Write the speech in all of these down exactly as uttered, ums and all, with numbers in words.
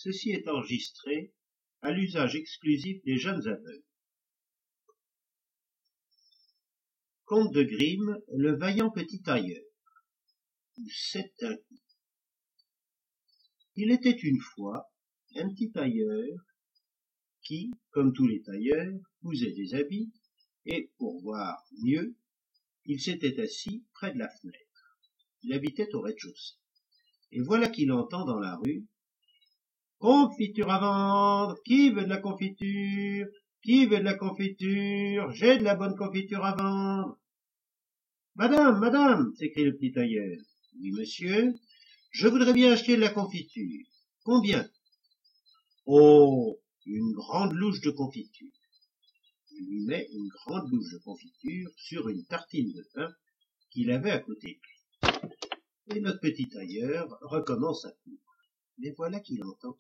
Ceci est enregistré à l'usage exclusif des jeunes aveugles. Conte de Grimm, le vaillant petit tailleur. Ou sept d'un coup. Il était une fois un petit tailleur qui, comme tous les tailleurs, cousait des habits et, pour voir mieux, il s'était assis près de la fenêtre. Il habitait au rez-de-chaussée. Et voilà qu'il entend dans la rue « Confiture à vendre! Qui veut de la confiture? Qui veut de la confiture? J'ai de la bonne confiture à vendre! » « Madame, madame !» s'écrie le petit tailleur. « Oui, monsieur, je voudrais bien acheter de la confiture. Combien? »« Oh, une grande louche de confiture. » Il lui met une grande louche de confiture sur une tartine de pain qu'il avait à côté de lui. Et notre petit tailleur recommence à coudre. Mais voilà qu'il entend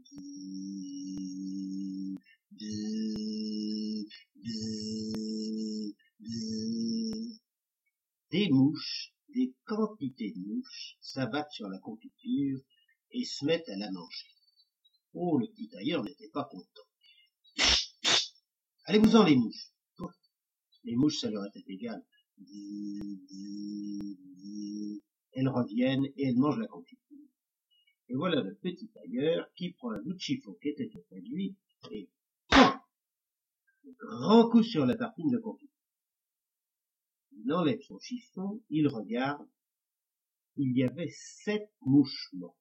bzzz, bzzz, bzzz, bzzz. Des mouches, des quantités de mouches s'abattent sur la confiture et se mettent à la manger. Oh, le petit tailleur n'était pas content. Allez-vous-en, les mouches. Les mouches, ça leur était égal. Elles reviennent et elles mangent la confiture. Et voilà le petit tailleur qui prend un bout de chiffon qui était auprès de lui et un grand coup sur la tartine de confiture. Il enlève son chiffon, il regarde, il y avait sept mouches mortes.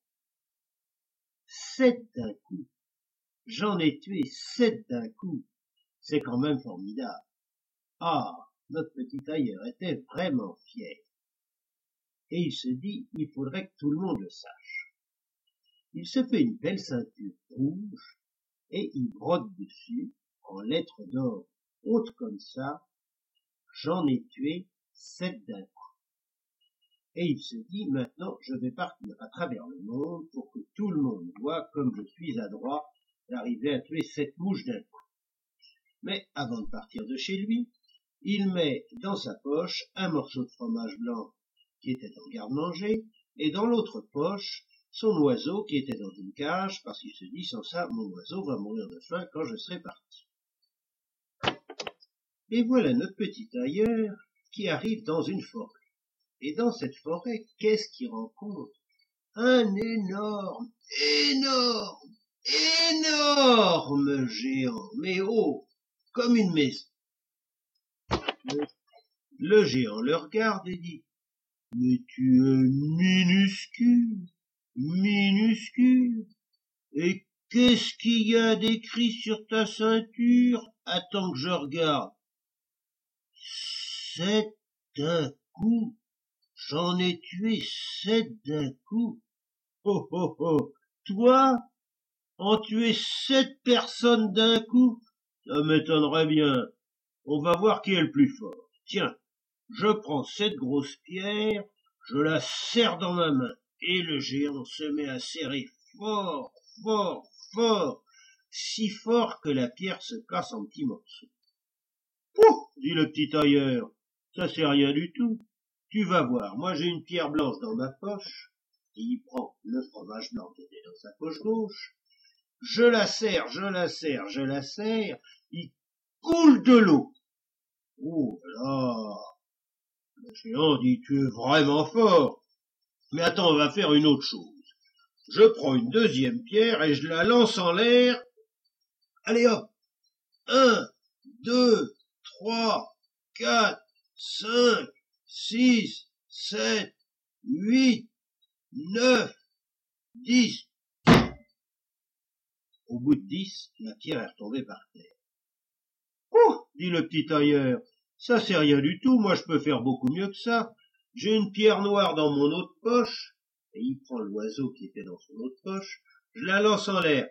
Sept d'un coup. J'en ai tué sept d'un coup. C'est quand même formidable. Ah, notre petit tailleur était vraiment fier. Et il se dit, il faudrait que tout le monde le sache. Il se fait une belle ceinture rouge et il brode dessus, en lettres d'or hautes comme ça, j'en ai tué sept d'un coup. Et il se dit, maintenant, je vais partir à travers le monde pour que tout le monde voit comme je suis adroit d'arriver à tuer sept mouches d'un coup. Mais avant de partir de chez lui, il met dans sa poche un morceau de fromage blanc qui était en garde-manger et dans l'autre poche son oiseau qui était dans une cage parce qu'il se dit, sans ça, mon oiseau va mourir de faim quand je serai parti. Et voilà notre petit tailleur qui arrive dans une forêt. Et dans cette forêt, qu'est-ce qu'il rencontre? Un énorme, énorme, énorme géant, mais haut, comme une maison. Le, le géant le regarde et dit, « Mais tu es minuscule, minuscule, et qu'est-ce qu'il y a d'écrit sur ta ceinture? Attends que je regarde. Sept d'un coup. J'en ai tué sept d'un coup. Oh, oh, oh. Toi, en tuer sept personnes d'un coup? Ça m'étonnerait bien. On va voir qui est le plus fort. Tiens, je prends cette grosse pierre, je la serre dans ma main, et le géant se met à serrer fort, fort, fort, si fort que la pierre se casse en petits morceaux. Pouf, dit le petit tailleur, ça c'est rien du tout. Tu vas voir, moi j'ai une pierre blanche dans ma poche, et il prend le fromage blanc qui était dans sa poche gauche, je la serre, je la serre, je la serre, il coule de l'eau. Oh là, le géant dit, tu es vraiment fort. Mais attends, on va faire une autre chose. Je prends une deuxième pierre et je la lance en l'air. Allez hop, un, deux, trois, quatre, cinq, six, sept, huit, neuf, dix. Au bout de dix, la pierre est retombée par terre. Oh, dit le petit tailleur, ça c'est rien du tout, moi je peux faire beaucoup mieux que ça. J'ai une pierre noire dans mon autre poche, et il prend l'oiseau qui était dans son autre poche, je la lance en l'air.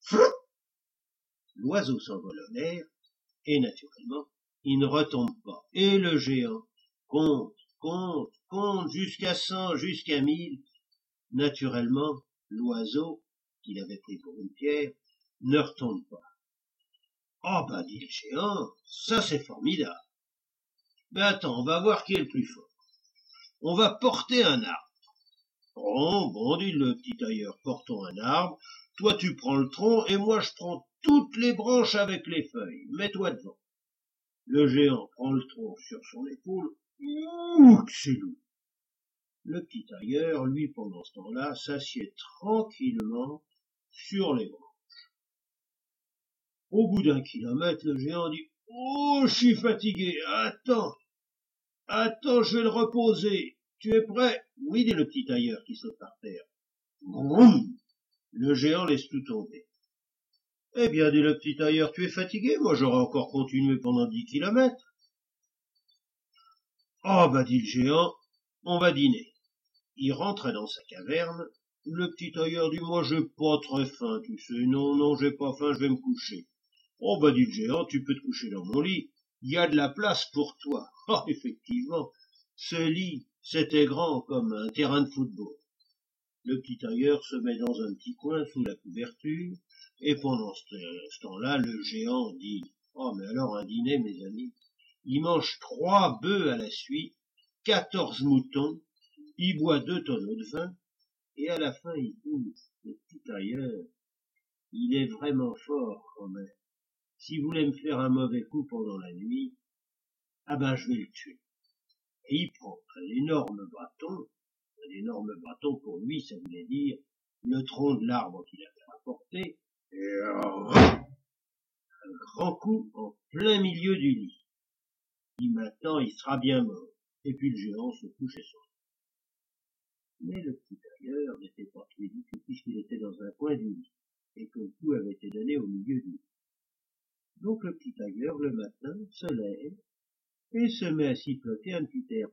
L'oiseau s'envole en l'air, et naturellement, il ne retombe pas. Et le géant compte, compte, compte, jusqu'à cent, jusqu'à mille. Naturellement, l'oiseau, qu'il avait pris pour une pierre, ne retombe pas. Oh bah, dit le géant, ça c'est formidable. Mais attends, on va voir qui est le plus fort. On va porter un arbre. Bon, bon, dit le petit tailleur, portons un arbre. Toi tu prends le tronc et moi je prends toutes les branches avec les feuilles. Mets-toi devant. Le géant prend le tronc sur son épaule. Ouh, que c'est lourd. Le petit tailleur, lui, pendant ce temps-là, s'assied tranquillement sur les branches. Au bout d'un kilomètre, le géant dit « Oh, je suis fatigué, attends, attends, je vais le reposer. Tu es prêt ?» « Oui, dit le petit tailleur qui saute par terre. Vroom ! Le géant laisse tout tomber. « Eh bien, dit le petit tailleur, tu es fatigué, moi j'aurais encore continué pendant dix kilomètres. »« Oh, bah, dit le géant, on va dîner. » Il rentrait dans sa caverne. Le petit tailleur dit « Moi, j'ai pas très faim, tu sais. Non, non, j'ai pas faim, je vais me coucher. »« Oh, bah, dit le géant, tu peux te coucher dans mon lit. Il y a de la place pour toi. » Oh, effectivement, ce lit, c'était grand comme un terrain de football. Le petit tailleur se met dans un petit coin sous la couverture, et pendant ce, ce temps-là, le géant dit « Oh, mais alors un dîner, mes amis. Il mange trois bœufs à la suite, quatorze moutons, il boit deux tonneaux de vin, et à la fin il dit, le petit tailleur, il est vraiment fort quand même. S'il voulait me faire un mauvais coup pendant la nuit, ah ben je vais le tuer. » Et il prend un énorme bâton, un énorme bâton pour lui, ça voulait dire le tronc de l'arbre qu'il avait rapporté, et un grand coup en plein milieu du lit. Il maintenant il sera bien mort. Et puis le géant se couche et sort. Mais le petit tailleur n'était pas tué du tout, puisqu'il était dans un coin du lit, et que le coup avait été donné au milieu du lit. Donc le petit tailleur, le matin, se lève, et se met à siffloter un petit air.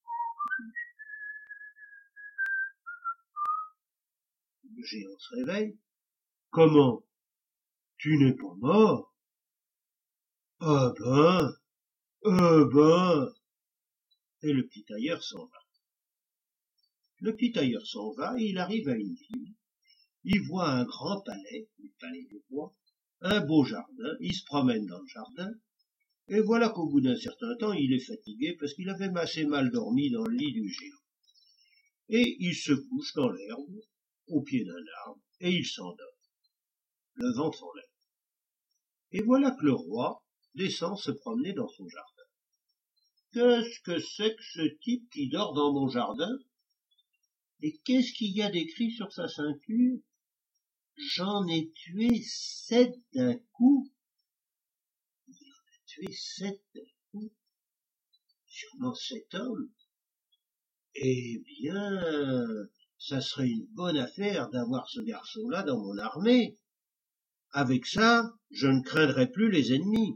Le géant se réveille. « Comment? Tu n'es pas mort? »« Ah ben, ah ben !» Et le petit tailleur s'en va. Le petit tailleur s'en va, et il arrive à une ville. Il voit un grand palais, le palais du roi, un beau jardin, il se promène dans le jardin, et voilà qu'au bout d'un certain temps, il est fatigué parce qu'il avait assez mal dormi dans le lit du géant. Et il se couche dans l'herbe, au pied d'un arbre, et il s'endort. Le vent s'enlève. Et voilà que le roi descend se promener dans son jardin. Qu'est-ce que c'est que ce type qui dort dans mon jardin? Et qu'est-ce qu'il y a d'écrit sur sa ceinture? J'en ai tué sept d'un coup. Il en a tué sept d'un coup. Sûrement sept hommes. Eh bien, ça serait une bonne affaire d'avoir ce garçon-là dans mon armée. Avec ça, je ne craindrai plus les ennemis.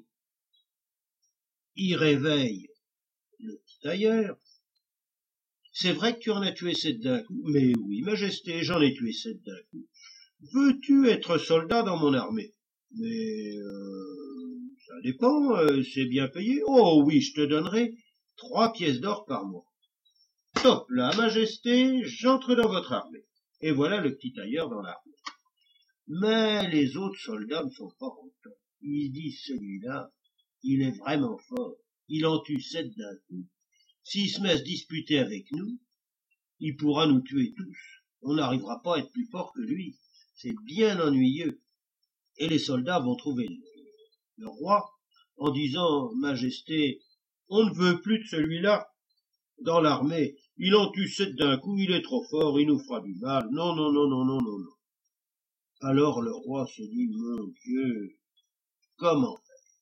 Il réveille le petit tailleur. C'est vrai que tu en as tué sept d'un coup. Mais oui, majesté, j'en ai tué sept d'un coup. Veux-tu être soldat dans mon armée? Mais euh, ça dépend, euh, c'est bien payé. Oh oui, je te donnerai trois pièces d'or par mois. Top là, majesté, j'entre dans votre armée. Et voilà le petit tailleur dans l'armée. Mais les autres soldats ne sont pas contents. Ils disent, celui-là, il est vraiment fort. Il en tue sept d'un coup. S'il se met à se disputer avec nous, il pourra nous tuer tous. On n'arrivera pas à être plus fort que lui. C'est bien ennuyeux. Et les soldats vont trouver le, le roi en disant, majesté, on ne veut plus de celui-là dans l'armée. Il en tue sept d'un coup, il est trop fort, il nous fera du mal. Non, non, non, non, non, non, non. Alors le roi se dit, mon Dieu, comment faire?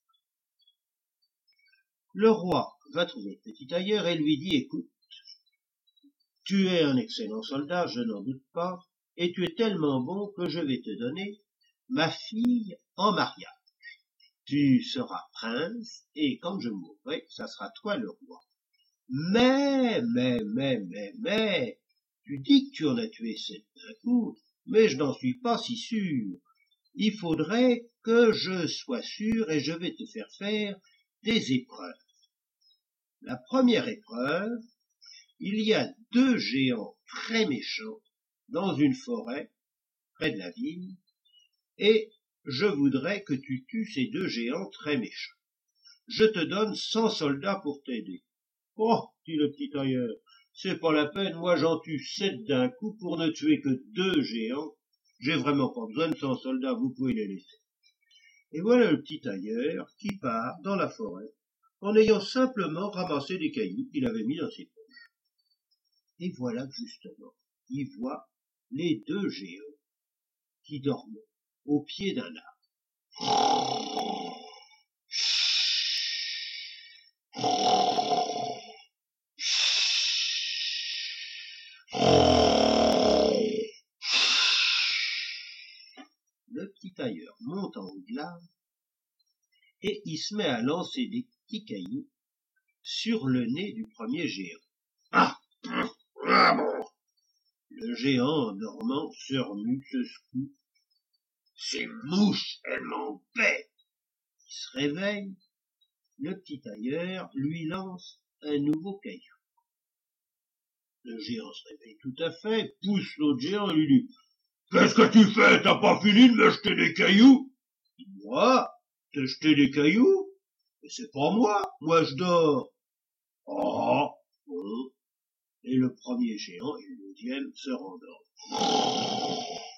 Le roi va trouver le petit tailleur et lui dit, écoute, tu es un excellent soldat, je n'en doute pas, et tu es tellement bon que je vais te donner ma fille en mariage. Tu seras prince, et quand je mourrai, ça sera toi le roi. Mais, mais, mais, mais, mais, tu dis que tu en as tué sept d'un coup, mais je n'en suis pas si sûr. Il faudrait que je sois sûr et je vais te faire faire des épreuves. La première épreuve, il y a deux géants très méchants dans une forêt près de la ville, et je voudrais que tu tues ces deux géants très méchants. Je te donne cent soldats pour t'aider. Oh, dit le petit tailleur, c'est pas la peine, moi j'en tue sept d'un coup pour ne tuer que deux géants. J'ai vraiment pas besoin de cent soldats, vous pouvez les laisser. Et voilà le petit tailleur qui part dans la forêt en ayant simplement ramassé des cailloux qu'il avait mis dans ses poches. Et voilà que justement, il voit les deux géants qui dormaient au pied d'un arbre. Le petit tailleur monte en haut de l'arbre et il se met à lancer des petits cailloux sur le nez du premier géant. Ah, ah bon. Le géant, en dormant, se remue, se secoue. Ces mouches, elles m'embêtent. Il se réveille. Le petit tailleur lui lance un nouveau caillou. Le géant se réveille tout à fait, pousse l'autre géant et lui dit « Qu'est-ce que tu fais? T'as pas fini de me jeter des cailloux ?»« Moi? Te jeter des cailloux? Mais c'est pas moi, moi je dors. »« Oh, bon. » Et le premier géant et le deuxième se rendorment.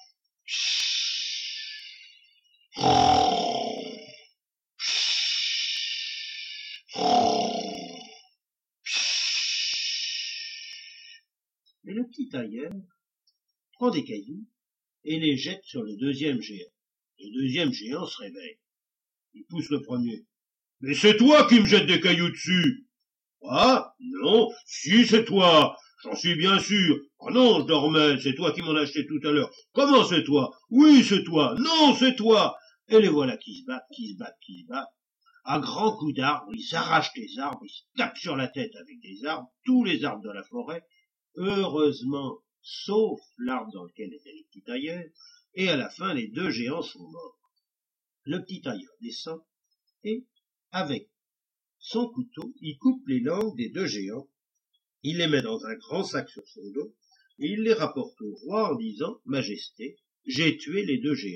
Et le petit tailleur prend des cailloux et les jette sur le deuxième géant. Le deuxième géant se réveille. Il pousse le premier. « Mais c'est toi qui me jettes des cailloux dessus !»« Ah, non, si c'est toi, j'en suis bien sûr. Ah non, je dormais, c'est toi qui m'en as acheté tout à l'heure. Comment c'est toi? Oui, c'est toi. Non, c'est toi. » Et les voilà qui se battent, qui se battent, qui se battent. À grands coups d'arbres, ils s'arrachent des arbres, ils se tapent sur la tête avec des arbres, tous les arbres de la forêt, heureusement, sauf l'arbre dans lequel était le petit tailleur, et à la fin, les deux géants sont morts. Le petit tailleur descend, et, avec son couteau, il coupe les langues des deux géants, il les met dans un grand sac sur son dos, et il les rapporte au roi en disant « Majesté, j'ai tué les deux géants. »«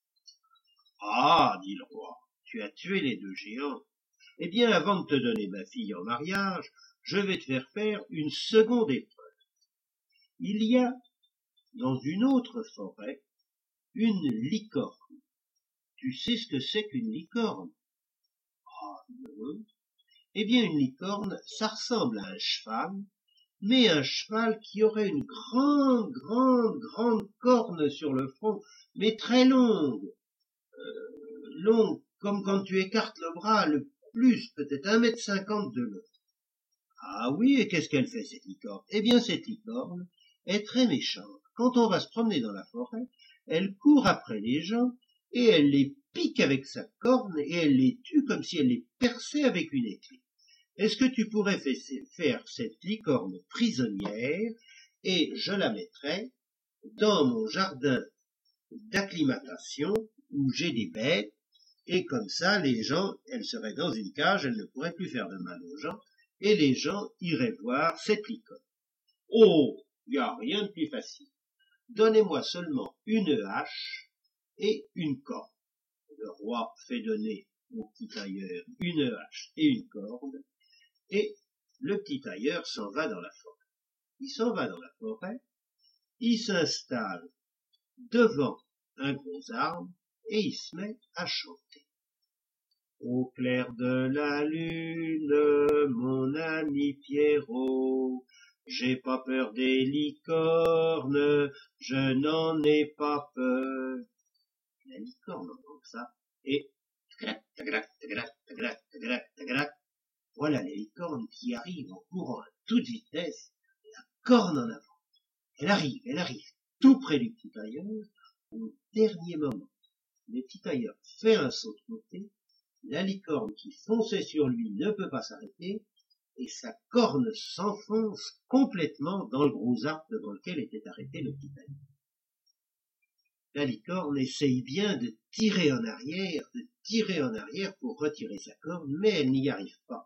Ah, dit le roi, tu as tué les deux géants. Eh bien, avant de te donner ma fille en mariage, je vais te faire faire une seconde épreuve. Il y a, dans une autre forêt, une licorne. Tu sais ce que c'est qu'une licorne? Ah, non. Eh bien, une licorne, ça ressemble à un cheval, mais un cheval qui aurait une grande, grande, grande corne sur le front, mais très longue. Euh, longue, comme quand tu écartes le bras, le plus, peut-être un mètre cinquante de long. Ah oui, et qu'est-ce qu'elle fait, cette licorne? Eh bien, cette licorne est très méchante. Quand on va se promener dans la forêt, elle court après les gens, et elle les pique avec sa corne, et elle les tue comme si elle les perçait avec une épée. Est-ce que tu pourrais faire cette licorne prisonnière, et je la mettrais dans mon jardin d'acclimatation, où j'ai des bêtes, et comme ça, les gens, elle serait dans une cage, elle ne pourrait plus faire de mal aux gens, et les gens iraient voir cette licorne. Oh, il n'y a rien de plus facile. Donnez-moi seulement une hache et une corde. Le roi fait donner au petit tailleur une hache et une corde, et le petit tailleur s'en va dans la forêt. Il s'en va dans la forêt, il s'installe devant un gros arbre, et il se met à chanter. Au clair de la lune, mon ami Pierrot, j'ai pas peur des licornes, je n'en ai pas peur. La licorne entend ça, et tagrac, tagrac, tagrac, tagrac, tagrac, tagrac. Voilà les licornes qui arrivent en courant à toute vitesse, la corne en avant. Elle arrive, elle arrive, tout près du petit tailleur, au dernier moment. Le petit tailleur fait un saut de côté, la licorne qui fonçait sur lui ne peut pas s'arrêter, et sa corne s'enfonce complètement dans le gros arbre devant lequel était arrêté le petit tailleur. La licorne essaye bien de tirer en arrière, de tirer en arrière pour retirer sa corne, mais elle n'y arrive pas.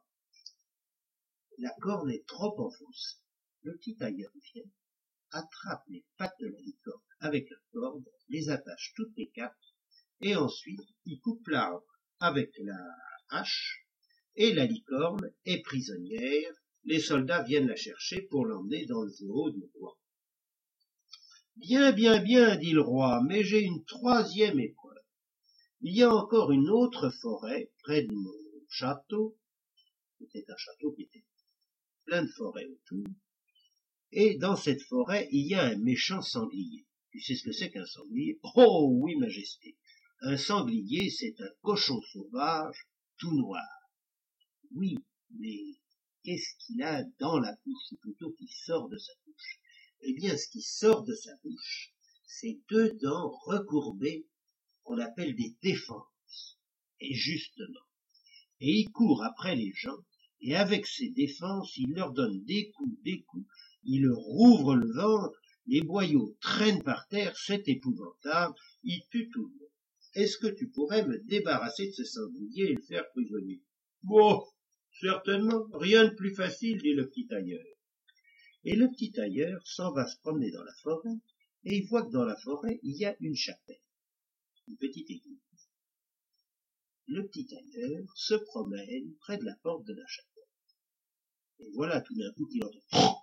La corne est trop enfoncée. Le petit tailleur vient, attrape les pattes de la licorne avec la corde, les attache toutes les quatre, et ensuite il coupe l'arbre avec la hache, et la licorne est prisonnière. Les soldats viennent la chercher pour l'emmener dans le zoo du roi. Bien, bien, bien, dit le roi, mais j'ai une troisième épreuve. Il y a encore une autre forêt près de mon château. C'était un château qui était plein de forêts autour. Et dans cette forêt, il y a un méchant sanglier. Tu sais ce que c'est qu'un sanglier? Oh oui, majesté. Un sanglier, c'est un cochon sauvage, tout noir. Oui, mais qu'est-ce qu'il a dans la bouche, ou plutôt qui sort de sa bouche? Eh bien, ce qui sort de sa bouche, c'est deux dents recourbées qu'on appelle des défenses. Et justement. Et il court après les gens, et avec ses défenses, il leur donne des coups, des coups, il leur rouvre le ventre, les boyaux traînent par terre, c'est épouvantable, il tue tout le monde. Est-ce que tu pourrais me débarrasser de ce sanglier et le faire prisonnier? Bon, certainement, rien de plus facile, dit le petit tailleur. Et le petit tailleur s'en va se promener dans la forêt, et il voit que dans la forêt, il y a une chapelle, une petite église. Le petit tailleur se promène près de la porte de la chapelle. Et voilà tout d'un coup qu'il entend.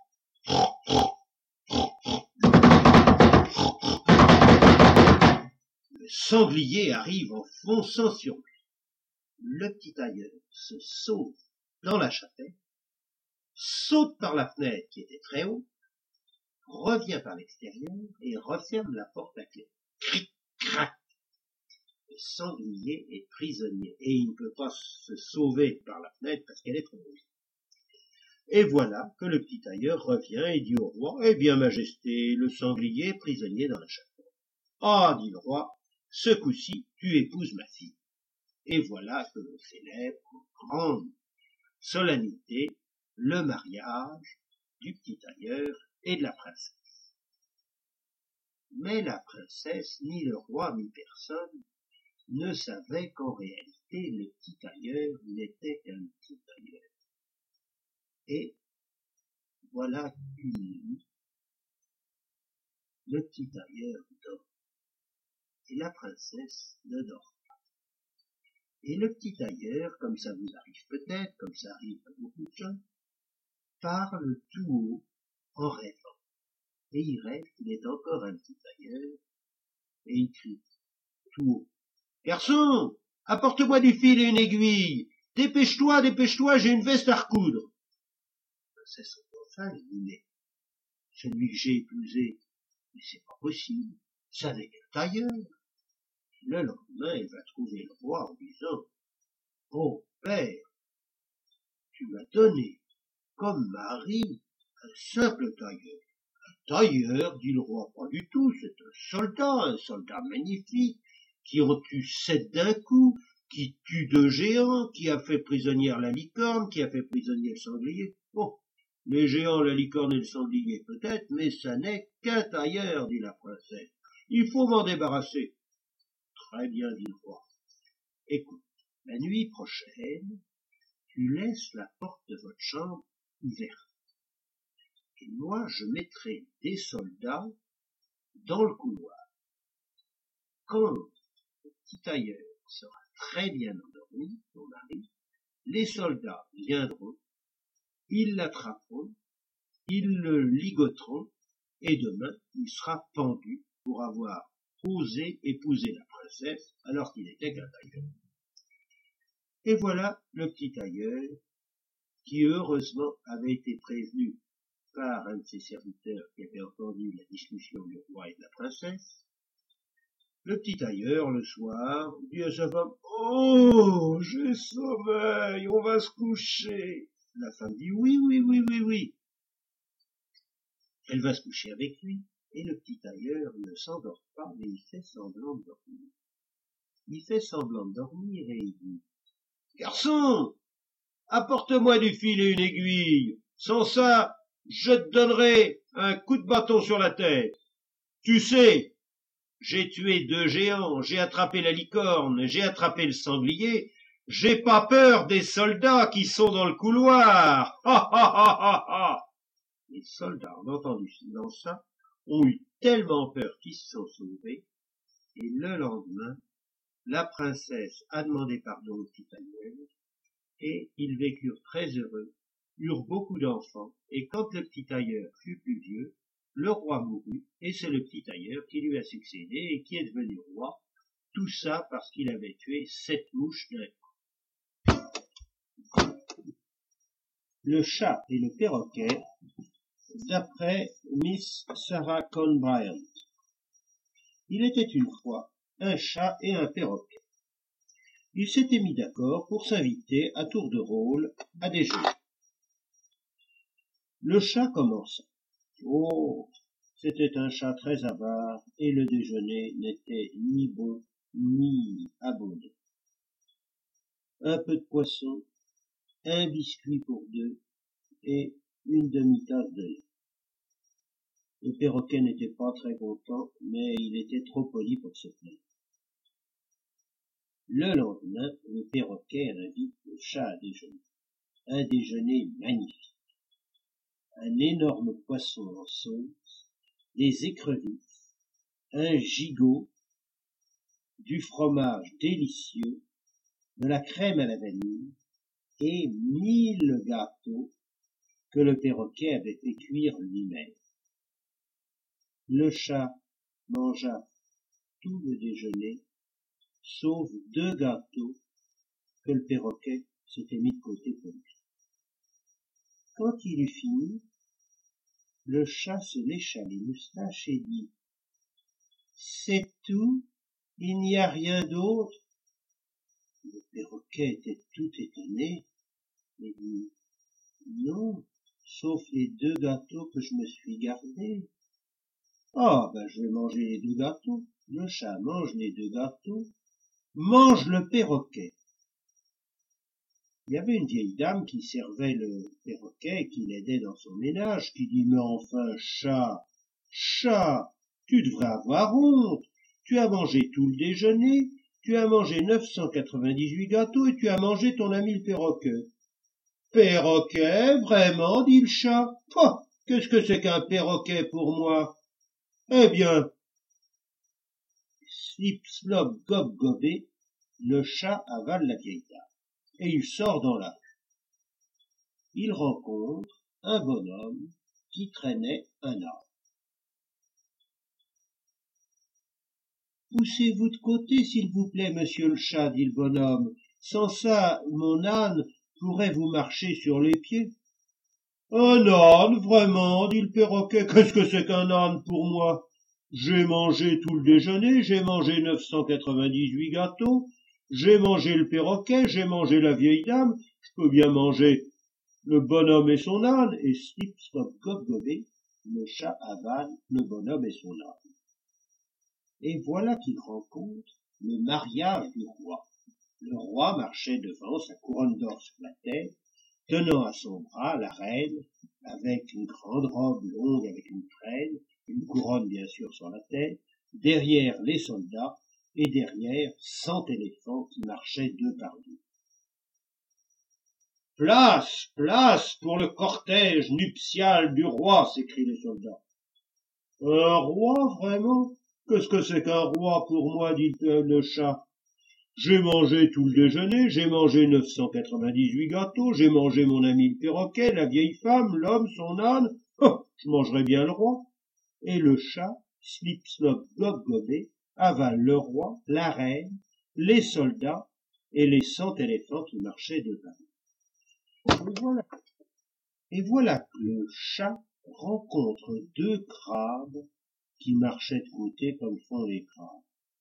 Le sanglier arrive en fonçant sur lui. Le petit tailleur se sauve dans la chapelle, saute par la fenêtre qui était très haute, revient par l'extérieur et referme la porte à clé. Cric, crac. Le sanglier est prisonnier et il ne peut pas se sauver par la fenêtre parce qu'elle est trop haute. Et voilà que le petit tailleur revient et dit au roi, « Eh bien, majesté, le sanglier est prisonnier dans la chapelle. »« Ah, dit le roi, ce coup-ci, tu épouses ma fille. » Et voilà que l'on célèbre en grande solennité le mariage du petit tailleur et de la princesse. Mais la princesse, ni le roi, ni personne ne savait qu'en réalité le petit tailleur n'était qu'un petit tailleur. Et voilà qu'une nuit, le petit tailleur dort, et la princesse ne dort pas. Et le petit tailleur, comme ça vous arrive peut-être, comme ça arrive à beaucoup de gens, parle tout haut en rêvant. Et il rêve qu'il est encore un petit tailleur, et il crie tout haut. « Garçon, apporte-moi du fil et une aiguille. Dépêche-toi, dépêche-toi, j'ai une veste à recoudre. » La princesse enfin lui dit, « Mais celui que j'ai épousé, mais c'est pas possible, ça n'est qu'un tailleur. » Le lendemain, elle va trouver le roi en disant, « Oh, père, tu m'as donné comme mari un simple tailleur. » « Un tailleur, dit le roi, pas du tout, c'est un soldat, un soldat magnifique, qui en tue sept d'un coup, qui tue deux géants, qui a fait prisonnière la licorne, qui a fait prisonnier le sanglier. Bon, les géants, la licorne et le sanglier peut-être, mais ça n'est qu'un tailleur, dit la princesse. Il faut m'en débarrasser. » Très bien, dit le roi. Écoute, la nuit prochaine, tu laisses la porte de votre chambre ouverte. Et moi, je mettrai des soldats dans le couloir. Quand le petit tailleur sera très bien endormi, ton mari, les soldats viendront, ils l'attraperont, ils le ligoteront, et demain, il sera pendu pour avoir osé épouser la princesse alors qu'il était qu'un tailleur. Et voilà le petit tailleur qui, heureusement, avait été prévenu par un de ses serviteurs qui avait entendu la discussion du roi et de la princesse. Le petit tailleur, le soir, dit à sa femme, « Oh, j'ai sommeil, on va se coucher. » La femme dit, « Oui, oui, oui, oui, oui. » Elle va se coucher avec lui, et le petit tailleur ne s'endort pas, mais il fait semblant de dormir. Il fait semblant de dormir et il dit, « Garçon, apporte-moi du fil et une aiguille. Sans ça, je te donnerai un coup de bâton sur la tête. Tu sais, j'ai tué deux géants, j'ai attrapé la licorne, j'ai attrapé le sanglier, j'ai pas peur des soldats qui sont dans le couloir. Ha ha ha ha ha. » Les soldats, en entendu ça, ont eu tellement peur qu'ils se sont sauvés, et le lendemain, la princesse a demandé pardon au petit tailleur, et ils vécurent très heureux, eurent beaucoup d'enfants, et quand le petit tailleur fut plus vieux, le roi mourut, et c'est le petit tailleur qui lui a succédé et qui est devenu roi. Tout ça parce qu'il avait tué sept mouches d'un coup. Le chat et le perroquet, d'après Miss Sarah Cohn Bryant. Il était une fois un chat et un perroquet. Ils s'étaient mis d'accord pour s'inviter à tour de rôle à déjeuner. Le chat commença. Oh, c'était un chat très avare et le déjeuner n'était ni bon ni abondant. Un peu de poisson, un biscuit pour deux et une demi-tasse de lait. Le perroquet n'était pas très content, mais il était trop poli pour se plaindre. Le lendemain, le perroquet invite le chat à déjeuner. Un déjeuner magnifique. Un énorme poisson en sauce, des écrevisses, un gigot, du fromage délicieux, de la crème à la vanille et mille gâteaux que le perroquet avait fait cuire lui-même. Le chat mangea tout le déjeuner, sauf deux gâteaux que le perroquet s'était mis de côté pour lui. Quand il eut fini, le chat se lécha les moustaches et dit « C'est tout? Il n'y a rien d'autre ?» Le perroquet était tout étonné et dit « Non, sauf les deux gâteaux que je me suis gardés. »« Ah, ben je vais manger les deux gâteaux. » Le chat mange les deux gâteaux, mange le perroquet. Il y avait une vieille dame qui servait le perroquet, qui l'aidait dans son ménage, qui dit « Mais enfin, chat, chat, tu devrais avoir honte. Tu as mangé tout le déjeuner, tu as mangé neuf cent quatre-vingt-dix-huit gâteaux et tu as mangé ton ami le perroquet. »« Perroquet, vraiment, dit le chat. Oh, qu'est-ce que c'est qu'un perroquet pour moi? Eh bien, slip, slop, gob, gobé, le chat avale la vieille dame. Et il sort dans la rue. Il rencontre un bonhomme qui traînait un âne. « Poussez-vous de côté, s'il vous plaît, monsieur le chat, dit le bonhomme. Sans ça, mon âne pourrait vous marcher sur les pieds. »« Un âne, vraiment, dit le perroquet. Qu'est-ce que c'est qu'un âne pour moi? J'ai mangé tout le déjeuner, j'ai mangé neuf cent quatre-vingt-dix-huit gâteaux, j'ai mangé le perroquet, j'ai mangé la vieille dame, je peux bien manger le bonhomme et son âne. » Et slip, slop, gob, gobé, le chat avale le bonhomme et son âne. Et voilà qu'il rencontre le mariage du roi. Le roi marchait devant, sa couronne d'or sur la tête, tenant à son bras la reine, avec une grande robe longue avec une traîne, une couronne bien sûr sur la tête, derrière les soldats, et derrière cent éléphants qui marchaient deux par deux. « Place, place pour le cortège nuptial du roi !» s'écrient les soldats. « Un roi, vraiment? Qu'est-ce que c'est qu'un roi pour moi, dit le chat. J'ai mangé tout le déjeuner, j'ai mangé neuf cent quatre-vingt-dix-huit gâteaux, j'ai mangé mon ami le perroquet, la vieille femme, l'homme, son âne. Oh, je mangerai bien le roi. » Et le chat, slip, slop, gob, gobé, avale le roi, la reine, les soldats et les cent éléphants qui marchaient devant. Et voilà, et voilà que le chat rencontre deux crabes qui marchaient de côté comme font les crabes.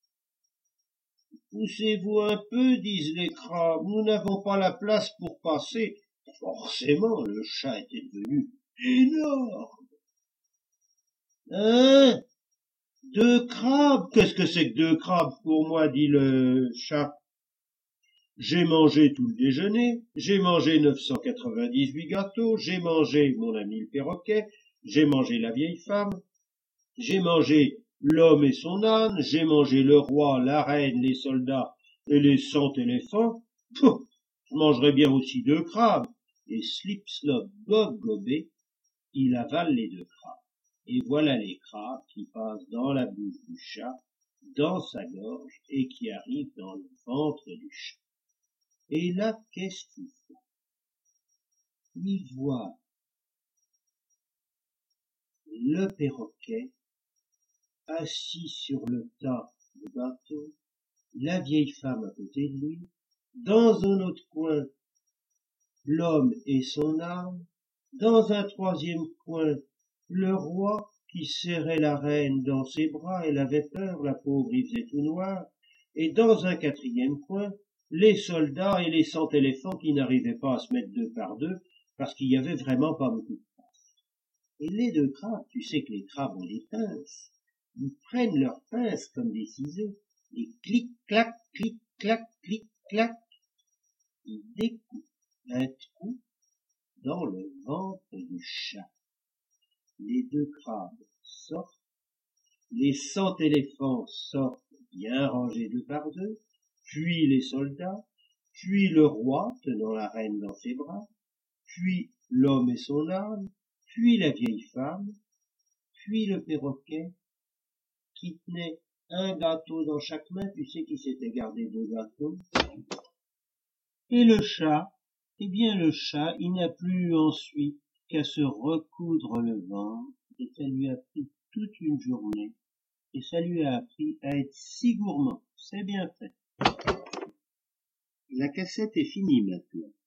« Poussez-vous un peu, disent les crabes, nous n'avons pas la place pour passer. » Forcément, le chat était devenu énorme. « Hein? Deux crabes? Qu'est-ce que c'est que deux crabes pour moi, dit le chat. J'ai mangé tout le déjeuner, j'ai mangé neuf cent quatre-vingt-dix-huit gâteaux, j'ai mangé mon ami le perroquet, j'ai mangé la vieille femme, j'ai mangé l'homme et son âne, j'ai mangé le roi, la reine, les soldats et les cent éléphants. Pouh, je mangerais bien aussi deux crabes. » Et slip, slop, gob, gobé, il avale les deux crabes. Et voilà les crabes qui passent dans la bouche du chat, dans sa gorge, et qui arrivent dans le ventre du chat. Et là, qu'est-ce qu'il voit? Il voit le perroquet, assis sur le tas de gâteaux, la vieille femme à côté de lui, dans un autre coin, l'homme et son âne, dans un troisième coin, le roi qui serrait la reine dans ses bras, elle avait peur, la pauvre, il faisait tout noir, et dans un quatrième coin, les soldats et les cent éléphants qui n'arrivaient pas à se mettre deux par deux, parce qu'il y avait vraiment pas beaucoup de place. Et les deux crabes, tu sais que les crabes ont des pinces, ils prennent leurs pinces comme des ciseaux, et clic-clac, clic-clac, clic-clac, ils découpent un trou dans le ventre du chat. Les deux crabes sortent, les cent éléphants sortent bien rangés deux par deux, puis les soldats, puis le roi tenant la reine dans ses bras, puis l'homme et son âne, puis la vieille femme, puis le perroquet qui tenait un gâteau dans chaque main, tu sais qu'il s'était gardé deux gâteaux, et le chat, eh bien le chat, il n'a plus eu ensuite qu'à se recoudre le ventre, et ça lui a pris toute une journée, et ça lui a appris à être si gourmand. C'est bien fait. La cassette est finie maintenant.